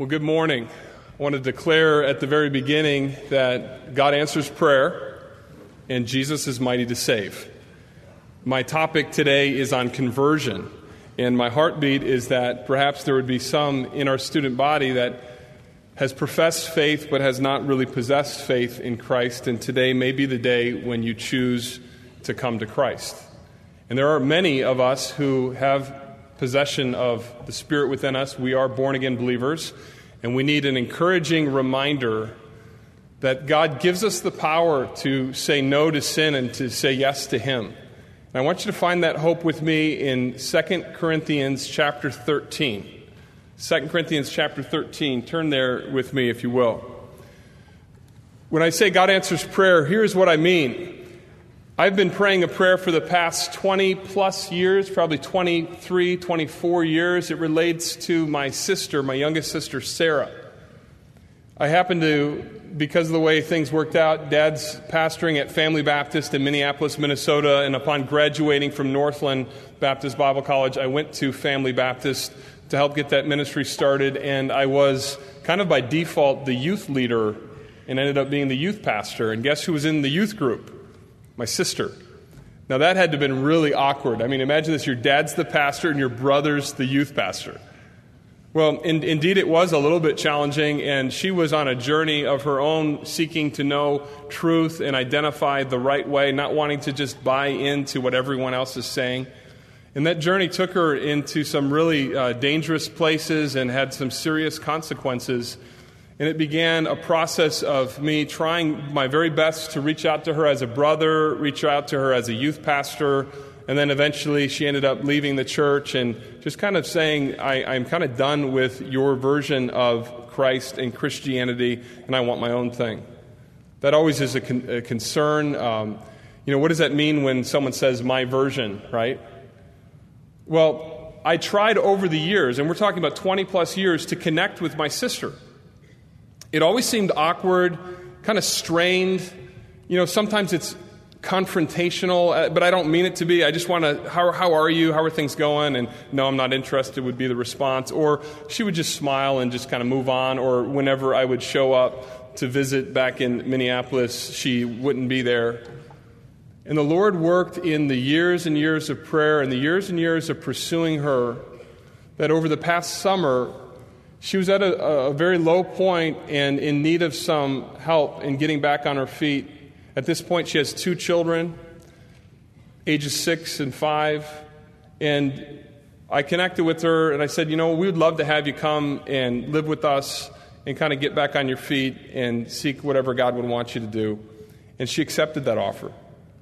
Well, good morning. I want to declare at the very beginning that God answers prayer and Jesus is mighty to save. My topic today is on conversion, and my heartbeat is that perhaps there would be some in our student body that has professed faith but has not really possessed faith in Christ, and today may be the day when you choose to come to Christ. And there are many of us who have possession of the Spirit within us. We are born-again believers, and we need an encouraging reminder that God gives us the power to say no to sin and to say yes to Him. And I want you to find that hope with me in 2 Corinthians chapter 13. 2 Corinthians chapter 13. Turn there with me, if you will. When I say God answers prayer, here's what I mean. I've been praying a prayer for the past 20 plus years, probably 23, 24 years. It relates to my sister, my youngest sister, Sarah. I happen to, because of the way things worked out, Dad's pastoring at Family Baptist in Minneapolis, Minnesota, and upon graduating from Northland Baptist Bible College, I went to Family Baptist to help get that ministry started, and I was kind of by default the youth leader and ended up being the youth pastor. And guess who was in the youth group? My sister. Now that had to have been really awkward. I mean, imagine this, your dad's the pastor and your brother's the youth pastor. Well, indeed it was a little bit challenging, and she was on a journey of her own seeking to know truth and identify the right way, not wanting to just buy into what everyone else is saying. And that journey took her into some really dangerous places and had some serious consequences. And it began a process of me trying my very best to reach out to her as a brother, reach out to her as a youth pastor, and then eventually she ended up leaving the church and just kind of saying, I'm kind of done with your version of Christ and Christianity, and I want my own thing. That always is a concern. What does that mean when someone says my version, right? Well, I tried over the years, and we're talking about 20 plus years, to connect with my sister. It always seemed awkward, kind of strained. Sometimes it's confrontational, but I don't mean it to be. I just want to, how are you? How are things going? And no, I'm not interested would be the response. Or she would just smile and just kind of move on. Or whenever I would show up to visit back in Minneapolis, she wouldn't be there. And the Lord worked in the years and years of prayer and the years and years of pursuing her, that over the past summer, she was at a very low point and in need of some help in getting back on her feet. At this point, she has 2 children, ages 6 and 5. And I connected with her and I said, we would love to have you come and live with us and kind of get back on your feet and seek whatever God would want you to do. And she accepted that offer.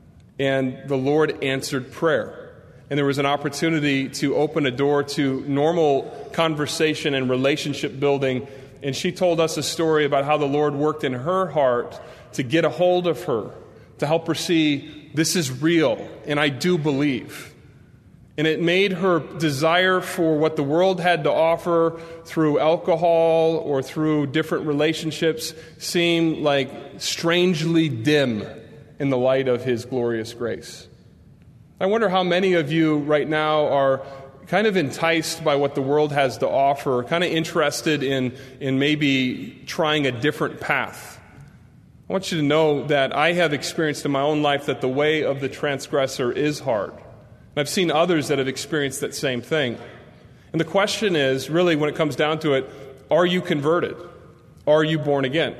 And the Lord answered prayer. And there was an opportunity to open a door to normal conversation and relationship building. And she told us a story about how the Lord worked in her heart to get a hold of her, to help her see this is real, and I do believe. And it made her desire for what the world had to offer through alcohol or through different relationships seem like strangely dim in the light of His glorious grace. I wonder how many of you right now are kind of enticed by what the world has to offer, kind of interested in maybe trying a different path. I want you to know that I have experienced in my own life that the way of the transgressor is hard. And I've seen others that have experienced that same thing. And the question is, really, when it comes down to it, are you converted? Are you born again?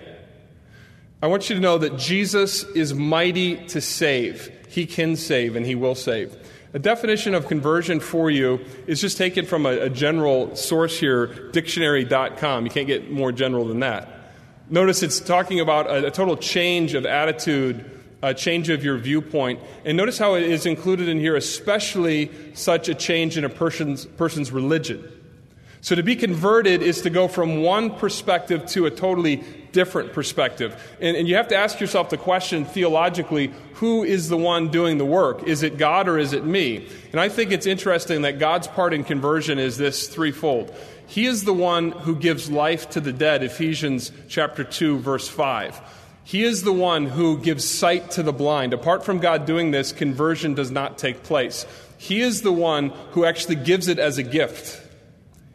I want you to know that Jesus is mighty to save. He can save, and He will save. A definition of conversion for you is just taken from a general source here, dictionary.com. You can't get more general than that. Notice it's talking about a total change of attitude, a change of your viewpoint. And notice how it is included in here, especially such a change in a person's religion. So to be converted is to go from one perspective to a totally different perspective. And you have to ask yourself the question theologically, who is the one doing the work? Is it God or is it me? And I think it's interesting that God's part in conversion is this threefold. He is the one who gives life to the dead, Ephesians chapter 2, verse 5. He is the one who gives sight to the blind. Apart from God doing this, conversion does not take place. He is the one who actually gives it as a gift.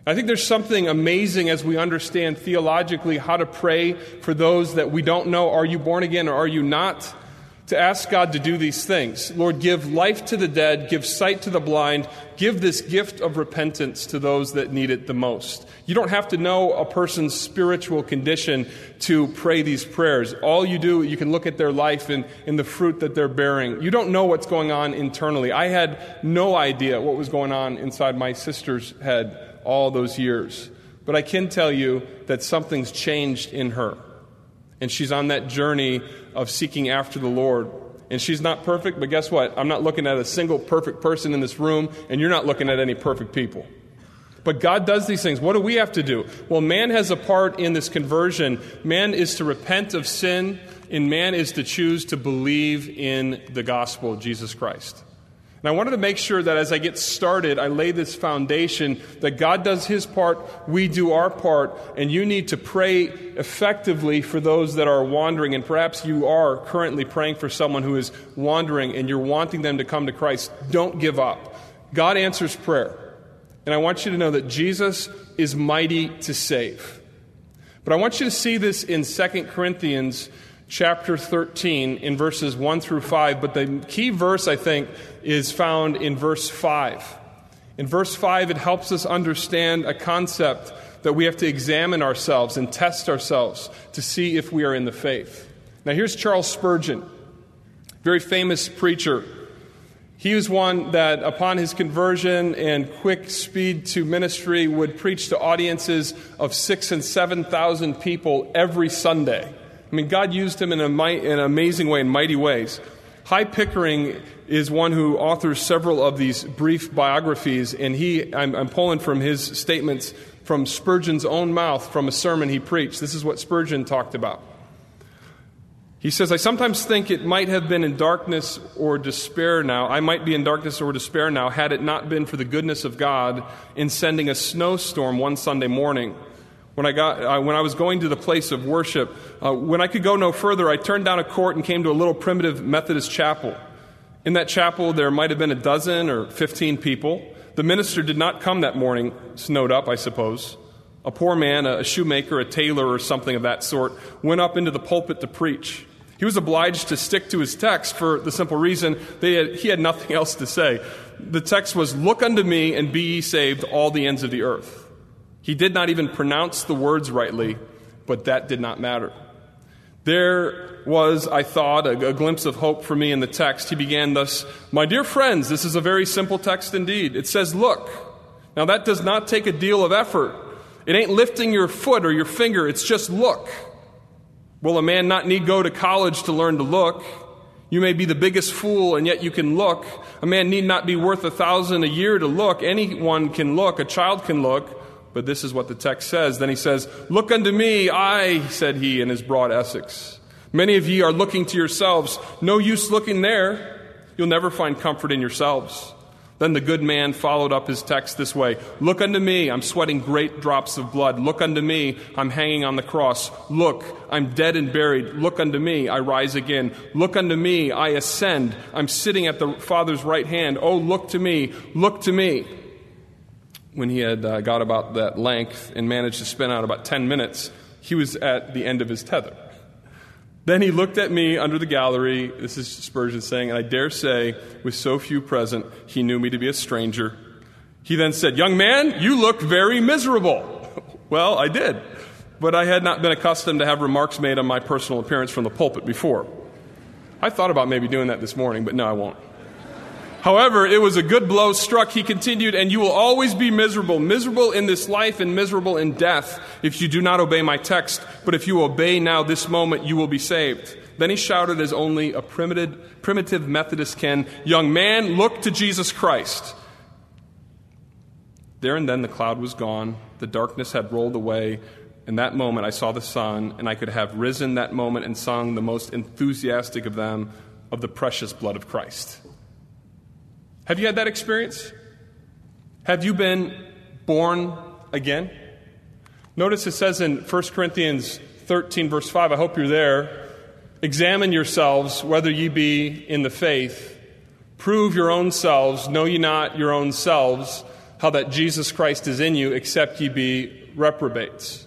I think there's something amazing as we understand theologically how to pray for those that we don't know. Are you born again or are you not? To ask God to do these things. Lord, give life to the dead, give sight to the blind, give this gift of repentance to those that need it the most. You don't have to know a person's spiritual condition to pray these prayers. All you do, you can look at their life and the fruit that they're bearing. You don't know what's going on internally. I had no idea what was going on inside my sister's head all those years. But I can tell you that something's changed in her. And she's on that journey of seeking after the Lord. And she's not perfect, but guess what? I'm not looking at a single perfect person in this room, and you're not looking at any perfect people. But God does these things. What do we have to do? Well, man has a part in this conversion. Man is to repent of sin, and man is to choose to believe in the gospel of Jesus Christ. And I wanted to make sure that as I get started, I lay this foundation that God does His part, we do our part, and you need to pray effectively for those that are wandering. And perhaps you are currently praying for someone who is wandering and you're wanting them to come to Christ. Don't give up. God answers prayer. And I want you to know that Jesus is mighty to save. But I want you to see this in 2 Corinthians chapter 13 in verses 1 through 5, but the key verse, I think, is found in verse 5. In verse 5, it helps us understand a concept that we have to examine ourselves and test ourselves to see if we are in the faith. Now, here's Charles Spurgeon, very famous preacher. He was one that, upon his conversion and quick speed to ministry, would preach to audiences of 6,000 and 7,000 people every Sunday. I mean, God used him in an amazing way, in mighty ways. Hy Pickering is one who authors several of these brief biographies, and I'm pulling from his statements from Spurgeon's own mouth from a sermon he preached. This is what Spurgeon talked about. He says, I sometimes think it might have been in darkness or despair now. I might be in darkness or despair now had it not been for the goodness of God in sending a snowstorm one Sunday morning. When I was going to the place of worship, when I could go no further, I turned down a court and came to a little primitive Methodist chapel. In that chapel, there might have been a dozen or 15 people. The minister did not come that morning, snowed up, I suppose. A poor man, a shoemaker, a tailor, or something of that sort, went up into the pulpit to preach. He was obliged to stick to his text for the simple reason he had nothing else to say. The text was, "Look unto me and be ye saved, all the ends of the earth." He did not even pronounce the words rightly, but that did not matter. There was, I thought, a glimpse of hope for me in the text. He began thus, "My dear friends," this is a very simple text indeed. It says, "Look." Now that does not take a deal of effort. It ain't lifting your foot or your finger, it's just look. Will a man not need go to college to learn to look? You may be the biggest fool, and yet you can look. A man need not be worth 1,000 a year to look. Anyone can look. A child can look. But this is what the text says. Then he says, "Look unto me, I," said he in his broad Essex. "Many of ye are looking to yourselves. No use looking there. You'll never find comfort in yourselves." Then the good man followed up his text this way. "Look unto me, I'm sweating great drops of blood. Look unto me, I'm hanging on the cross. Look, I'm dead and buried. Look unto me, I rise again. Look unto me, I ascend. I'm sitting at the Father's right hand. Oh, look to me, look to me." When he had got about that length and managed to spin out about 10 minutes, he was at the end of his tether. Then he looked at me under the gallery, this is Spurgeon saying, and I dare say, with so few present, he knew me to be a stranger. He then said, "Young man, you look very miserable." Well, I did, but I had not been accustomed to have remarks made on my personal appearance from the pulpit before. I thought about maybe doing that this morning, but no, I won't. However, it was a good blow struck. He continued, "And you will always be miserable, miserable in this life and miserable in death, if you do not obey my text. But if you obey now this moment, you will be saved." Then he shouted as only a primitive Methodist can, "Young man, look to Jesus Christ." There and then the cloud was gone. The darkness had rolled away. In that moment I saw the sun, and I could have risen that moment and sung the most enthusiastic of them of the precious blood of Christ. Have you had that experience? Have you been born again? Notice it says in 1 Corinthians 13, verse 5, I hope you're there, "Examine yourselves whether ye be in the faith. Prove your own selves. Know ye not your own selves how that Jesus Christ is in you, except ye be reprobates.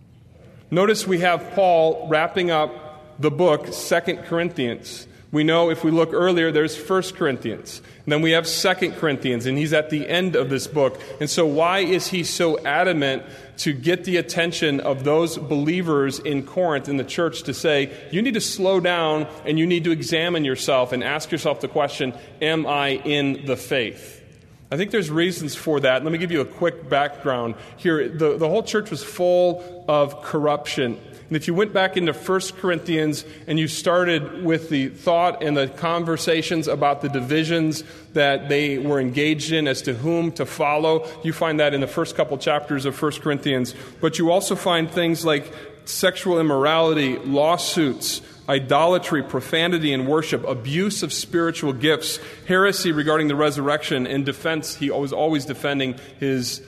Notice we have Paul wrapping up the book, 2 Corinthians. We know if we look earlier, there's 1 Corinthians. And then we have 2 Corinthians, and he's at the end of this book. And so why is he so adamant to get the attention of those believers in Corinth, in the church, to say, you need to slow down and you need to examine yourself and ask yourself the question, am I in the faith? I think there's reasons for that. Let me give you a quick background here. The whole church was full of corruption. And if you went back into 1 Corinthians and you started with the thought and the conversations about the divisions that they were engaged in as to whom to follow, you find that in the first couple chapters of 1 Corinthians. But you also find things like sexual immorality, lawsuits, idolatry, profanity in worship, abuse of spiritual gifts, heresy regarding the resurrection, and defense. He was always defending his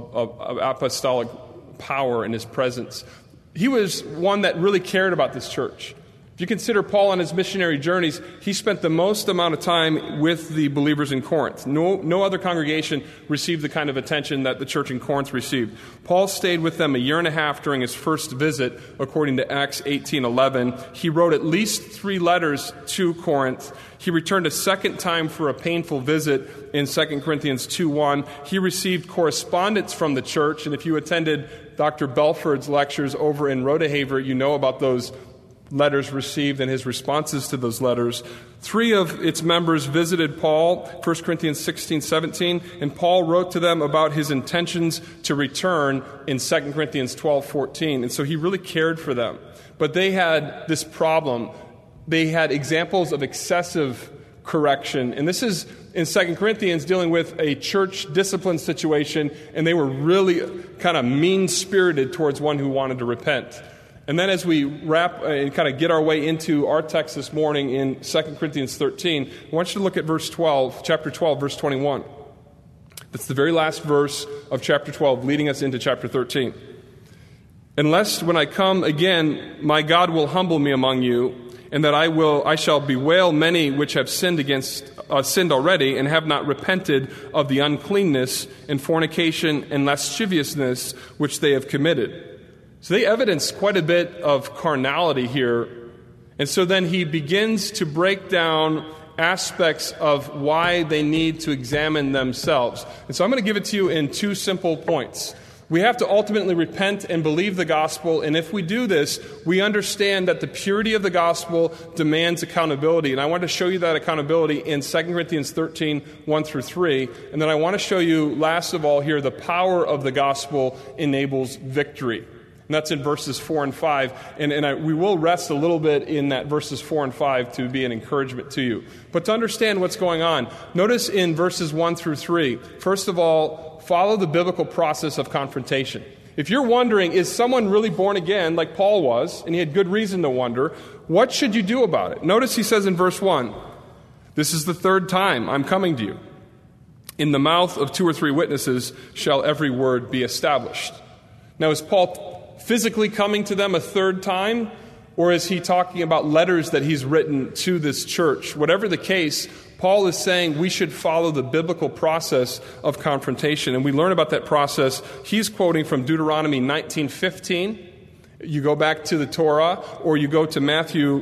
apostolic power and his presence. He was one that really cared about this church. If you consider Paul on his missionary journeys, he spent the most amount of time with the believers in Corinth. No other congregation received the kind of attention that the church in Corinth received. Paul stayed with them a year and a half during his first visit, according to Acts 18:11. He wrote at least 3 letters to Corinth. He returned a second time for a painful visit in 2 Corinthians 2:1. He received correspondence from the church, and if you attended Dr. Belford's lectures over in Rodehaver, you know about those letters received and his responses to those letters. 3 of its members visited Paul, 1 Corinthians 16:17, and Paul wrote to them about his intentions to return in 2 Corinthians 12:14. And so he really cared for them. But they had this problem. They had examples of excessive correction. And this is in 2 Corinthians dealing with a church discipline situation, and they were really kind of mean-spirited towards one who wanted to repent. And then as we wrap and kind of get our way into our text this morning in 2 Corinthians 13, I want you to look at chapter 12, verse 21. That's the very last verse of chapter 12, leading us into chapter 13. Unless when I come again, my God will humble me among you, and that I shall bewail many which have sinned already, and have not repented of the uncleanness and fornication and lasciviousness which they have committed. So they evidence quite a bit of carnality here. And so then he begins to break down aspects of why they need to examine themselves. And so I'm going to give it to you in 2 simple points. We have to ultimately repent and believe the gospel, and if we do this, we understand that the purity of the gospel demands accountability. And I want to show you that accountability in 2 Corinthians 13, 1 through 3. And then I want to show you, last of all here, the power of the gospel enables victory. And that's in verses 4 and 5. And we will rest a little bit in that verses 4 and 5 to be an encouragement to you. But to understand what's going on, notice in verses 1 through 3, first of all, follow the biblical process of confrontation. If you're wondering, is someone really born again like Paul was, and he had good reason to wonder, what should you do about it? Notice he says in verse 1, this is the 3rd time I'm coming to you. In the mouth of 2 or 3 witnesses shall every word be established. Now, is Paul physically coming to them a 3rd time, or is he talking about letters that he's written to this church? Whatever the case, Paul is saying we should follow the biblical process of confrontation. And we learn about that process. He's quoting from Deuteronomy 19:15. You go back to the Torah, or you go to Matthew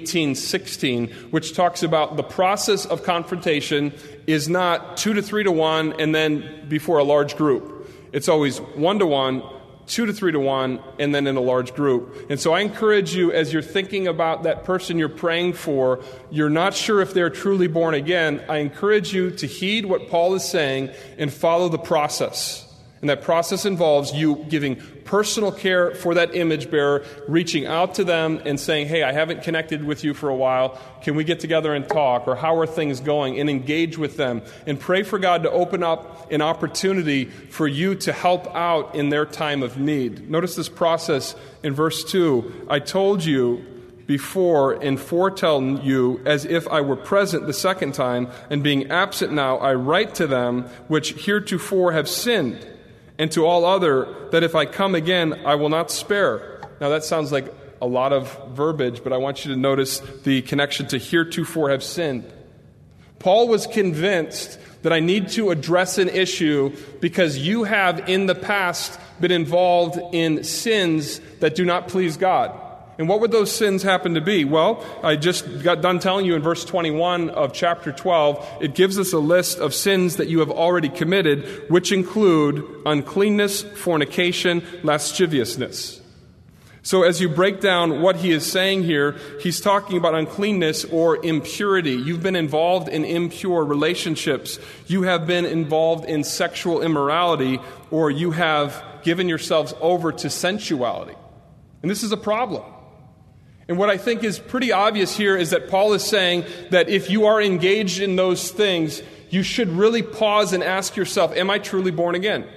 18:16, which talks about the process of confrontation is not 2 to 3 to 1 and then before a large group. It's always 1 to 1, 2 to 3 to 1, and then in a large group. And so I encourage you, as you're thinking about that person you're praying for, you're not sure if they're truly born again, I encourage you to heed what Paul is saying and follow the process. And that process involves you giving personal care for that image bearer, reaching out to them and saying, hey, I haven't connected with you for a while. Can we get together and talk? Or how are things going? And engage with them. And pray for God to open up an opportunity for you to help out in their time of need. Notice this process in verse 2. I told you before and foretell you as if I were present the 2nd time, and being absent now, I write to them which heretofore have sinned, and to all other, that if I come again, I will not spare. Now that sounds like a lot of verbiage, but I want you to notice the connection to heretofore have sinned. Paul was convinced that I need to address an issue because you have in the past been involved in sins that do not please God. And what would those sins happen to be? Well, I just got done telling you in verse 21 of chapter 12, it gives us a list of sins that you have already committed, which include uncleanness, fornication, lasciviousness. So as you break down what he is saying here, he's talking about uncleanness or impurity. You've been involved in impure relationships. You have been involved in sexual immorality, or you have given yourselves over to sensuality. And this is a problem. And what I think is pretty obvious here is that Paul is saying that if you are engaged in those things, you should really pause and ask yourself, am I truly born again?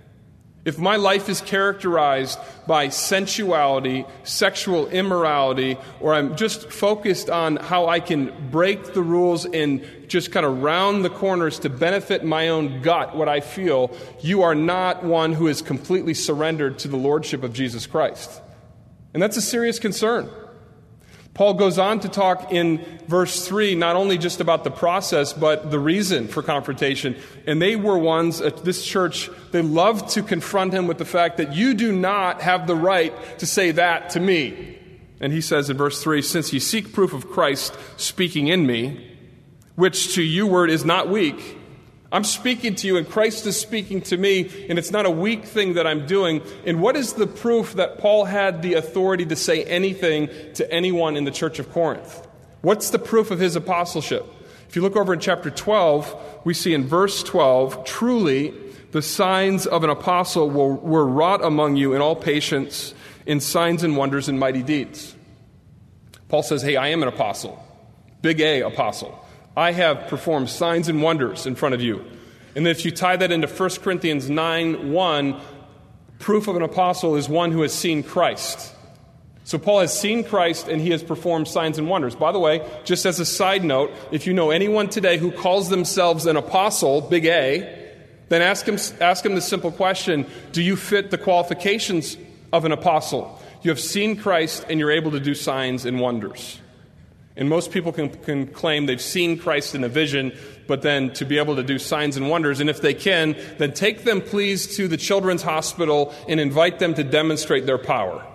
If my life is characterized by sensuality, sexual immorality, or I'm just focused on how I can break the rules and just kind of round the corners to benefit my own gut, what I feel, you are not one who is completely surrendered to the lordship of Jesus Christ. And that's a serious concern. Paul goes on to talk in verse 3 not only just about the process, but the reason for confrontation. And they were ones at this church, they loved to confront him with the fact that you do not have the right to say that to me. And he says in verse 3, since ye seek proof of Christ speaking in me, which to you word is not weak. I'm speaking to you and Christ is speaking to me, and it's not a weak thing that I'm doing. And what is the proof that Paul had the authority to say anything to anyone in the church of Corinth? What's the proof of his apostleship? If you look over in chapter 12, we see in verse 12, truly the signs of an apostle were wrought among you in all patience, in signs and wonders and mighty deeds. Paul says, hey, I am an apostle. Big A, apostle. I have performed signs and wonders in front of you. And if you tie that into 1 Corinthians 9:1, proof of an apostle is one who has seen Christ. So Paul has seen Christ and he has performed signs and wonders. By the way, just as a side note, if you know anyone today who calls themselves an apostle, big A, then ask him the simple question, do you fit the qualifications of an apostle? You have seen Christ and you're able to do signs and wonders. And most people can claim they've seen Christ in a vision, but then to be able to do signs and wonders, and if they can, then take them please to the children's hospital and invite them to demonstrate their power.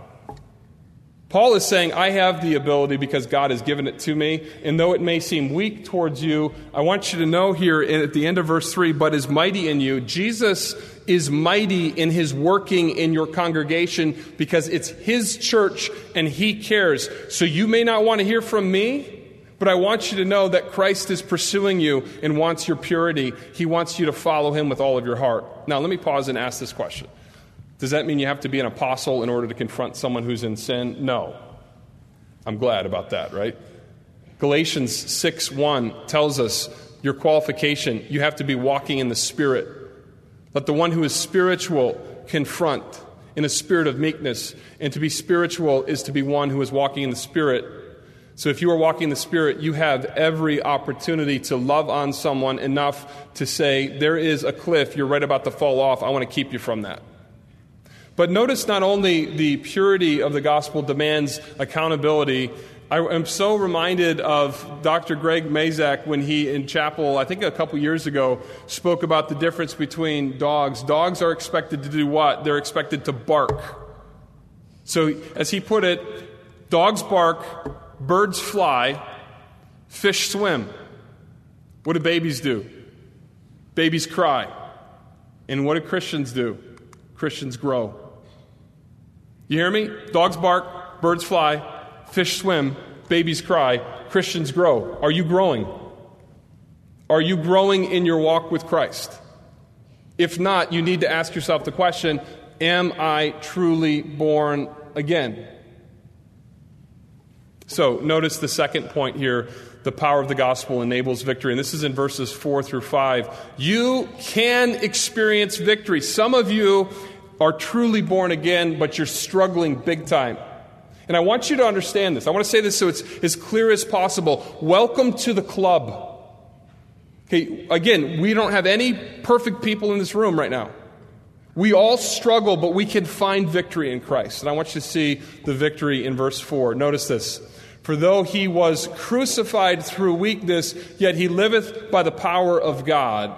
Paul is saying, I have the ability because God has given it to me, and though it may seem weak towards you, I want you to know here at the end of verse 3, but is mighty in you. Jesus is mighty in his working in your congregation because it's his church and he cares. So you may not want to hear from me, but I want you to know that Christ is pursuing you and wants your purity. He wants you to follow him with all of your heart. Now, let me pause and ask this question. Does that mean you have to be an apostle in order to confront someone who's in sin? No. I'm glad about that, right? Galatians 6:1 tells us your qualification, you have to be walking in the Spirit. Let the one who is spiritual confront in a spirit of meekness. And to be spiritual is to be one who is walking in the Spirit. So if you are walking in the Spirit, you have every opportunity to love on someone enough to say, there is a cliff, you're right about to fall off, I want to keep you from that. But notice not only the purity of the gospel demands accountability. I am so reminded of Dr. Greg Mazak when he, in chapel, I think a couple years ago, spoke about the difference between dogs. Dogs are expected to do what? They're expected to bark. So, as he put it, dogs bark, birds fly, fish swim. What do babies do? Babies cry. And what do Christians do? Christians grow. You hear me? Dogs bark, birds fly, fish swim, babies cry, Christians grow. Are you growing? Are you growing in your walk with Christ? If not, you need to ask yourself the question, am I truly born again? So, notice the second point here, the power of the gospel enables victory. And this is in verses 4 through 5. You can experience victory. Some of you are truly born again, but you're struggling big time. And I want you to understand this. I want to say this so it's as clear as possible. Welcome to the club. Okay, again, we don't have any perfect people in this room right now. We all struggle, but we can find victory in Christ. And I want you to see the victory in verse 4. Notice this. For though he was crucified through weakness, yet he liveth by the power of God.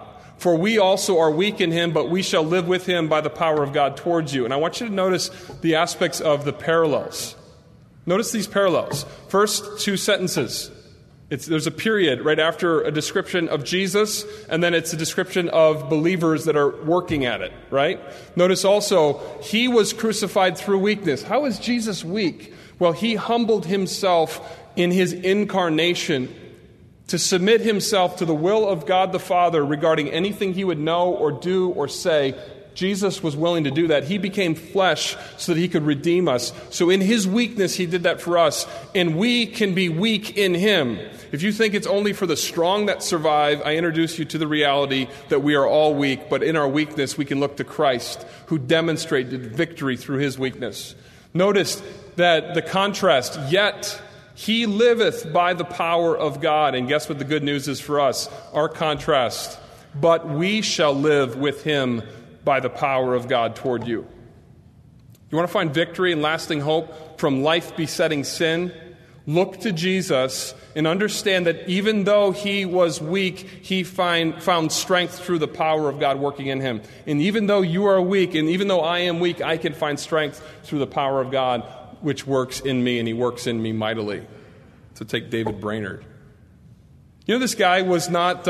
For we also are weak in him, but we shall live with him by the power of God towards you. And I want you to notice the aspects of the parallels. Notice these parallels. First two sentences. There's a period right after a description of Jesus, and then it's a description of believers that are working at it, right? Notice also, he was crucified through weakness. How is Jesus weak? Well, he humbled himself in his incarnation to submit himself to the will of God the Father regarding anything he would know or do or say. Jesus was willing to do that. He became flesh so that he could redeem us. So in his weakness, he did that for us. And we can be weak in him. If you think it's only for the strong that survive, I introduce you to the reality that we are all weak. But in our weakness, we can look to Christ, who demonstrated victory through his weakness. Notice that the contrast, yet he liveth by the power of God. And guess what the good news is for us? Our contrast. But we shall live with him by the power of God toward you. You want to find victory and lasting hope from life-besetting sin? Look to Jesus and understand that even though he was weak, he found strength through the power of God working in him. And even though you are weak, and even though I am weak, I can find strength through the power of God, which works in me, and he works in me mightily. So take David Brainerd. You know, this guy was not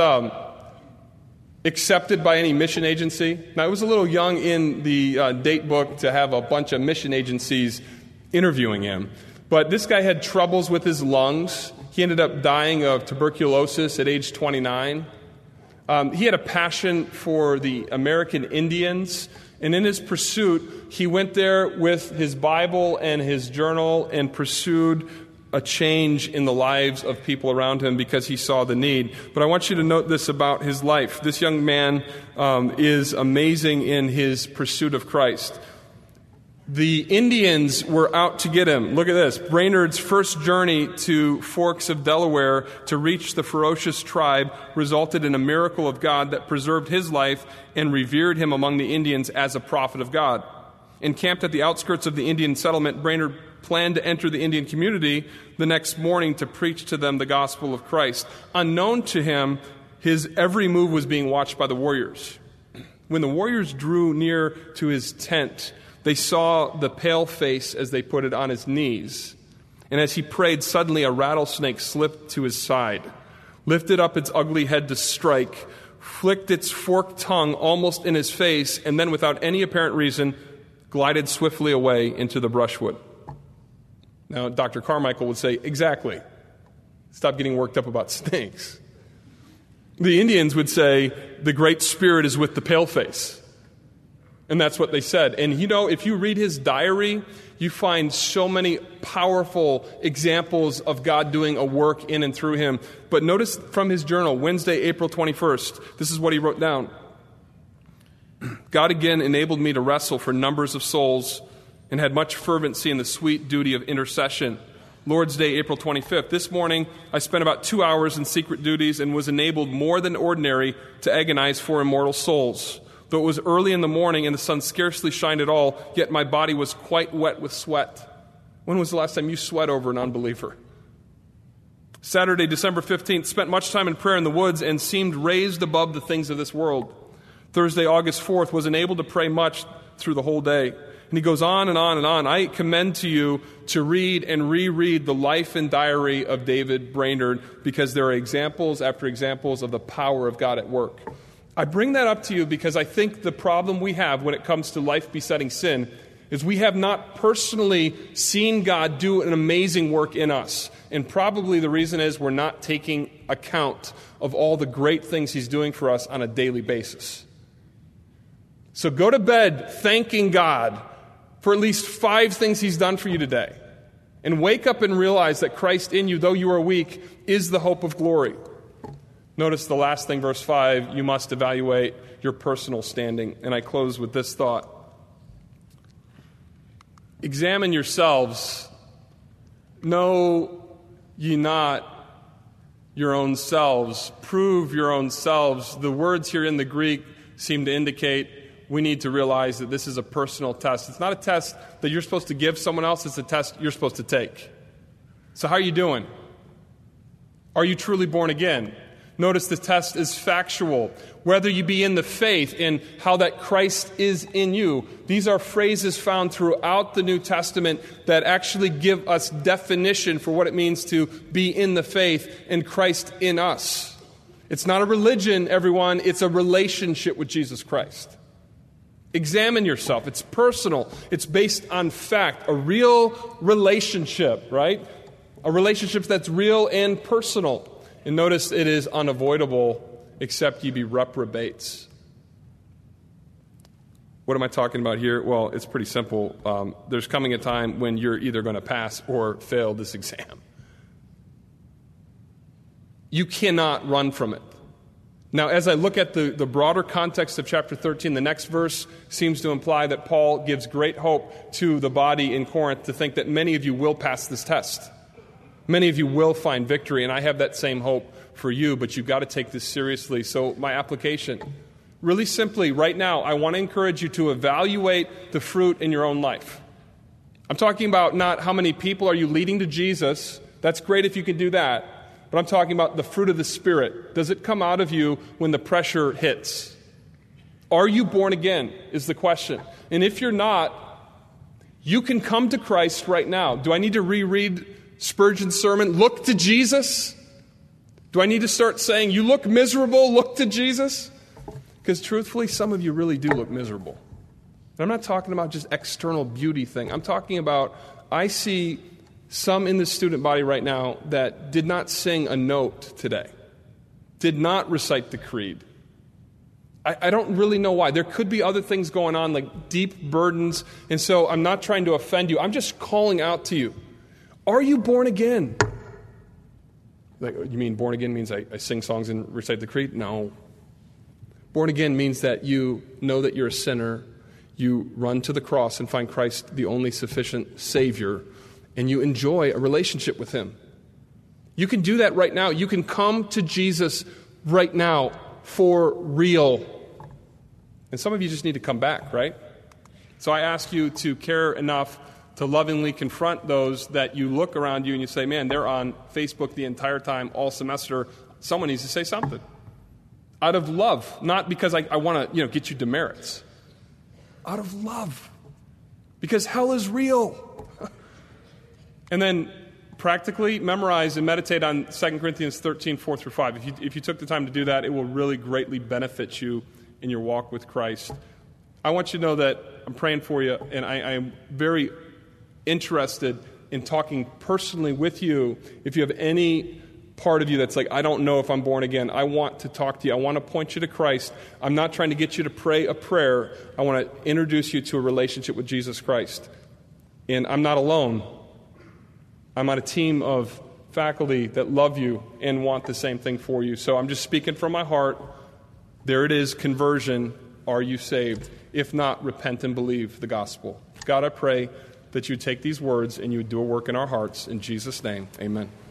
accepted by any mission agency. Now, it was a little young in the date book to have a bunch of mission agencies interviewing him. But this guy had troubles with his lungs. He ended up dying of tuberculosis at age 29. He had a passion for the American Indians. And in his pursuit, he went there with his Bible and his journal and pursued a change in the lives of people around him because he saw the need. But I want you to note this about his life. This young man is amazing in his pursuit of Christ. The Indians were out to get him. Look at this. Brainerd's first journey to Forks of Delaware to reach the ferocious tribe resulted in a miracle of God that preserved his life and revered him among the Indians as a prophet of God. Encamped at the outskirts of the Indian settlement, Brainerd planned to enter the Indian community the next morning to preach to them the gospel of Christ. Unknown to him, his every move was being watched by the warriors. When the warriors drew near to his tent, they saw the pale face, as they put it, on his knees. And as he prayed, suddenly a rattlesnake slipped to his side, lifted up its ugly head to strike, flicked its forked tongue almost in his face, and then, without any apparent reason, glided swiftly away into the brushwood. Now, Dr. Carmichael would say, exactly. Stop getting worked up about snakes. The Indians would say, the Great Spirit is with the paleface. And that's what they said. And you know, if you read his diary, you find so many powerful examples of God doing a work in and through him. But notice from his journal, Wednesday, April 21st, this is what he wrote down. God again enabled me to wrestle for numbers of souls and had much fervency in the sweet duty of intercession. Lord's Day, April 25th. This morning, I spent about 2 hours in secret duties and was enabled more than ordinary to agonize for immortal souls. Though it was early in the morning and the sun scarcely shined at all, yet my body was quite wet with sweat. When was the last time you sweat over an unbeliever? Saturday, December 15th, spent much time in prayer in the woods and seemed raised above the things of this world. Thursday, August 4th, was enabled to pray much through the whole day. And he goes on and on and on. I commend to you to read and reread the life and diary of David Brainerd because there are examples after examples of the power of God at work. I bring that up to you because I think the problem we have when it comes to life-besetting sin is we have not personally seen God do an amazing work in us. And probably the reason is we're not taking account of all the great things he's doing for us on a daily basis. So go to bed thanking God for at least 5 things he's done for you today. And wake up and realize that Christ in you, though you are weak, is the hope of glory. Notice the last thing, verse 5, you must evaluate your personal standing. And I close with this thought. Examine yourselves. Know ye not your own selves. Prove your own selves. The words here in the Greek seem to indicate we need to realize that this is a personal test. It's not a test that you're supposed to give someone else. It's a test you're supposed to take. So how are you doing? Are you truly born again? Notice the test is factual. Whether you be in the faith and how that Christ is in you. These are phrases found throughout the New Testament that actually give us definition for what it means to be in the faith and Christ in us. It's not a religion, everyone. It's a relationship with Jesus Christ. Examine yourself. It's personal. It's based on fact. A real relationship, right? A relationship that's real and personal. And notice it is unavoidable, except ye be reprobates. What am I talking about here? Well, it's pretty simple. There's coming a time when you're either going to pass or fail this exam. You cannot run from it. Now, as I look at the broader context of chapter 13, the next verse seems to imply that Paul gives great hope to the body in Corinth to think that many of you will pass this test. Many of you will find victory, and I have that same hope for you, but you've got to take this seriously. So my application, really simply, right now, I want to encourage you to evaluate the fruit in your own life. I'm talking about not how many people are you leading to Jesus. That's great if you can do that. But I'm talking about the fruit of the Spirit. Does it come out of you when the pressure hits? Are you born again is the question. And if you're not, you can come to Christ right now. Do I need to reread Spurgeon's sermon, look to Jesus? Do I need to start saying, you look miserable, look to Jesus? Because truthfully, some of you really do look miserable. And I'm not talking about just external beauty thing. I'm talking about, I see some in the student body right now that did not sing a note today, did not recite the creed. I don't really know why. There could be other things going on, like deep burdens. And so I'm not trying to offend you. I'm just calling out to you. Are you born again? Like, you mean born again means I sing songs and recite the creed? No. Born again means that you know that you're a sinner. You run to the cross and find Christ the only sufficient Savior, and you enjoy a relationship with Him. You can do that right now. You can come to Jesus right now for real. And some of you just need to come back, right? So I ask you to care enough to lovingly confront those that you look around you and you say, man, they're on Facebook the entire time, all semester. Someone needs to say something. Out of love, not because I want to get you demerits. Out of love. Because hell is real. And then practically memorize and meditate on 2 Corinthians 13, 4 through 5. If you took the time to do that, it will really greatly benefit you in your walk with Christ. I want you to know that I'm praying for you, and I am very interested in talking personally with you. If you have any part of you that's like, I don't know if I'm born again, I want to talk to you. I want to point you to Christ. I'm not trying to get you to pray a prayer. I want to introduce you to a relationship with Jesus Christ. And I'm not alone. I'm on a team of faculty that love you and want the same thing for you. So I'm just speaking from my heart. There it is, conversion. Are you saved? If not, repent and believe the gospel. God, I pray that you take these words and you do a work in our hearts. In Jesus' name, amen.